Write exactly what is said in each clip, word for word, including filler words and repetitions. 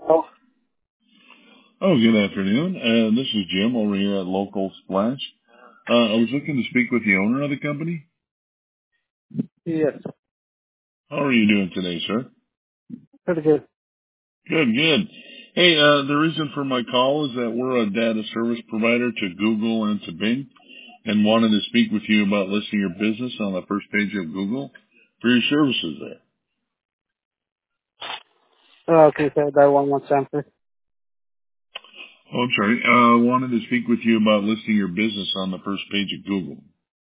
Oh, Oh, good afternoon. Uh, this is Jim over here at Local Splash. Uh, I was looking to speak with the owner of the company. yes. How are you doing today, sir? Pretty good. Good, good. Hey, uh, the reason for my call is that we're a data service provider to Google and to Bing and wanted to speak with you about listing your business on the first page of Google for your services there. Uh, okay, so that one more time, please. Oh, I'm sorry. Uh, I wanted to speak with you about listing your business on the first page of Google.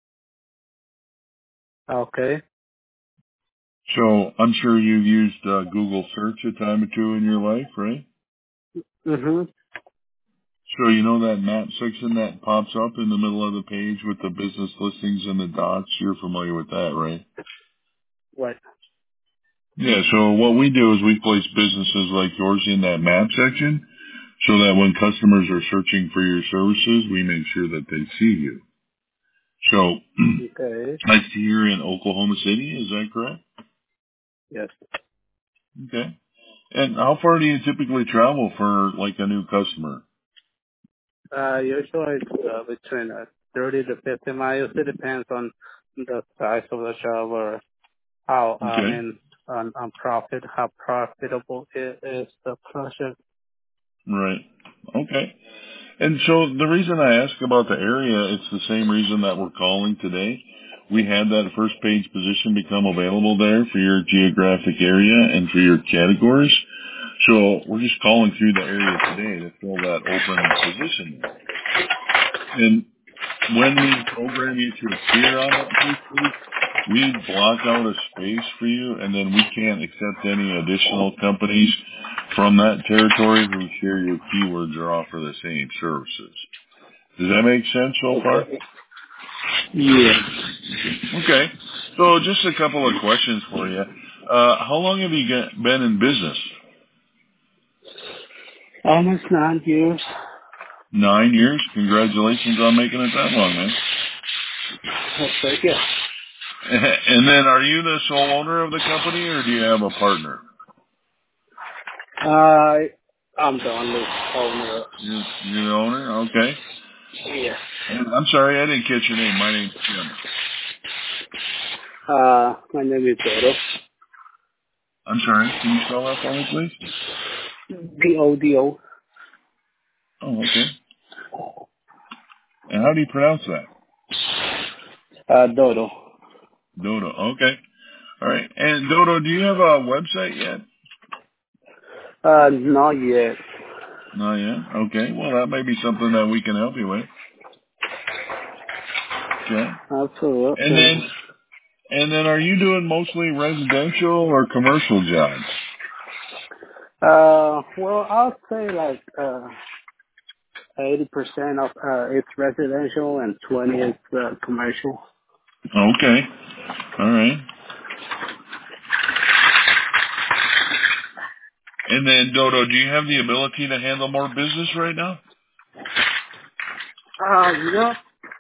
Okay. So I'm sure you've used uh, Google search a time or two in your life, right? Mm-hmm. So you know that map section that pops up in the middle of the page with the business listings and the dots? You're familiar with that, right? Right. Yeah, so what we do is we place businesses like yours in that map section so that when customers are searching for your services, we make sure that they see you. So Okay. I see you're in Oklahoma City, is that correct? Yes. Okay. And how far do you typically travel for like a new customer? Uh, usually it's uh, between uh, thirty to fifty miles. It depends on the size of the job or how, I Okay. mean, on, on profit, how profitable it is the project. Right. Okay. And so the reason I ask about the area, it's the same reason that we're calling today. We had that first page position become available there for your geographic area and for your categories. So we're just calling through the area today to fill that open position there. And when we program you to appear on that first page, we block out a space for you, and then we can't accept any additional companies from that territory who share your keywords or offer the same services. Does that make sense so far? Okay. Yeah. Okay. So just a couple of questions for you. Uh, how long have you got, been in business? Almost nine years. Nine years? Congratulations on making it that long, man. Okay, yeah. And then are you the sole owner of the company or do you have a partner? Uh, I'm the only owner. You're, you're the owner? Okay. Yeah. And I'm sorry, I didn't catch your name. My name's Jim. Uh, my name is Dodo. I'm sorry. Can you spell that for me, please? D O D O. Oh, okay. And how do you pronounce that? Uh, Dodo. Dodo. Okay. All right. And Dodo, do you have a website yet? Uh, not yet. Not yet. Okay. Well, that may be something that we can help you with. Okay. And Absolutely. then, and then, are you doing mostly residential or commercial jobs? Uh, well, I'll say like, uh, eighty percent of, uh, it's residential and twenty is, uh, commercial. Okay. All right. And then, Dodo, do you have the ability to handle more business right now? Uh, yeah,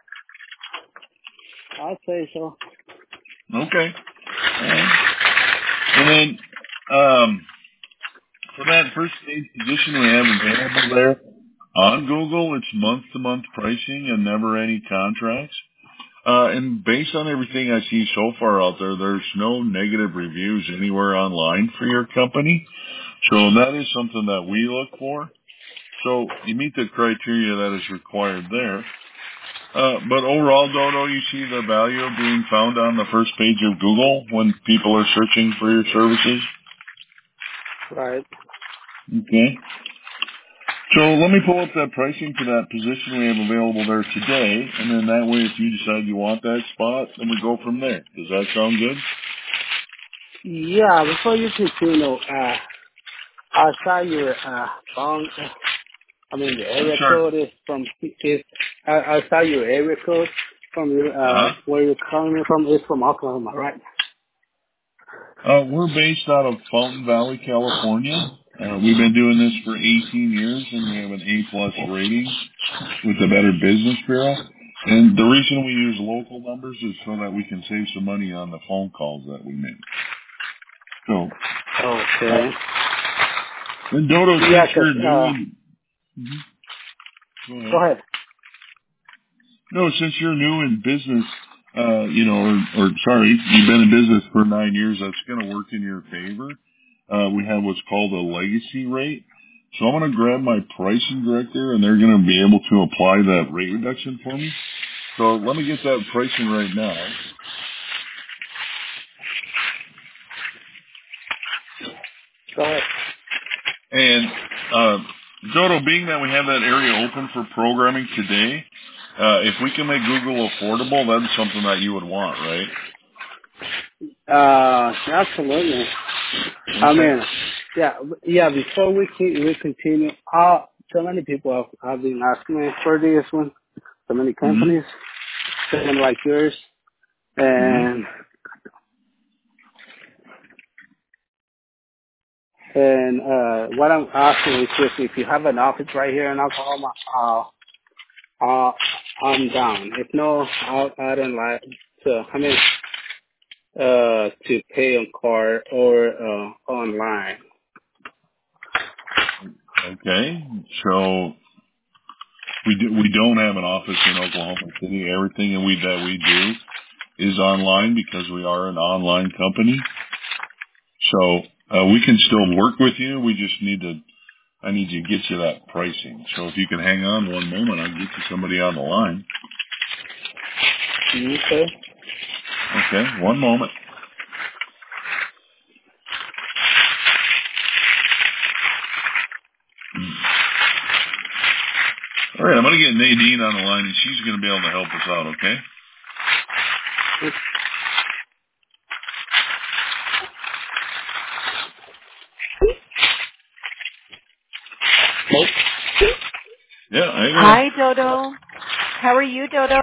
I'll say so. Okay. All right. And then, um, for that first stage position we have available there on Google, it's month-to-month pricing and never any contracts. Uh, and based on everything I see so far out there, there's no negative reviews anywhere online for your company. So that is something that we look for. So you meet the criteria that is required there. Uh, but overall, Dodo, you see the value of being found on the first page of Google when people are searching for your services? Right. Okay. So let me pull up that pricing for that position we have available there today, and then that way if you decide you want that spot, then we go from there. Does that sound good? Yeah, before you continue, uh, I saw your, uh, phone, I mean, the I'm area sorry. code is from, is, I, I saw your area code from your, uh, Uh-huh. where you're calling me from is from Oklahoma, right? Uh, we're based out of Fountain Valley, California. Uh, we've been doing this for eighteen years, and we have an A-plus rating with the Better Business Bureau. And the reason we use local numbers is so that we can save some money on the phone calls that we make. So, uh, Okay. And Dodo, Yeah, since 'cause, you're new uh, in, Mhm. Go go ahead. ahead. No, since you're new in business, uh, you know, or, or sorry, you've been in business for nine years, that's going to work in your favor. Uh, we have what's called a legacy rate. So I'm going to grab my pricing director and they're going to be able to apply that rate reduction for me. So let me get that pricing right now. Go ahead. And, uh, Dodo, being that we have that area open for programming today, uh, if we can make Google affordable, that's something that you would want, right? Uh, absolutely. I Okay. mean, yeah, yeah. Before we can, we continue, uh, so many people have, have been asking me for this one. So many hmm companies, someone like yours, hmm and and uh, what I'm asking is just if you have an office right here in Oklahoma, uh, uh, I'm down. If no, I I don't like to. I mean, uh, to pay on card or uh, online. Okay. So we do, we don't have an office in Oklahoma City. Everything that we, that we do is online because we are an online company. So, uh, we can still work with you. We just need to, I need to get you that pricing. So if you can hang on one moment, I'll get you somebody on the line. Okay. Okay. One moment. All right. I'm going to get Nadine on the line and she's going to be able to help us out. Okay. Yeah. Hang on. Hi, Dodo. How are you, Dodo?